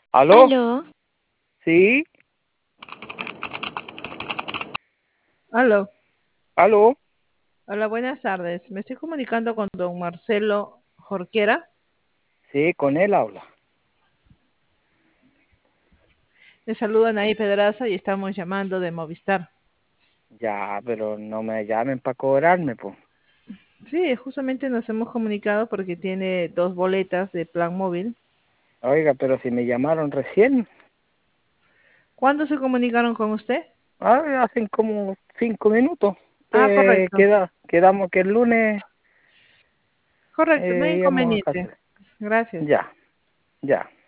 ¿Aló? Aló, ¿Sí? Aló, ¿Aló? hola, buenas tardes. Me estoy comunicando con don Marcelo Jorquera. Sí, con él habla. Le saludan ahí Pedraza y estamos llamando de Movistar. Ya, pero no me llamen para cobrarme, pues. Sí, justamente nos hemos comunicado porque tiene dos boletas de plan móvil. Oiga, pero si me llamaron recién, ¿Cuándo se comunicaron con usted? hacen como 5 minutos. Ah, correcto, Quedamos que el lunes correcto, no hay íbamos a inconveniente. casa. Gracias. Ya, ya.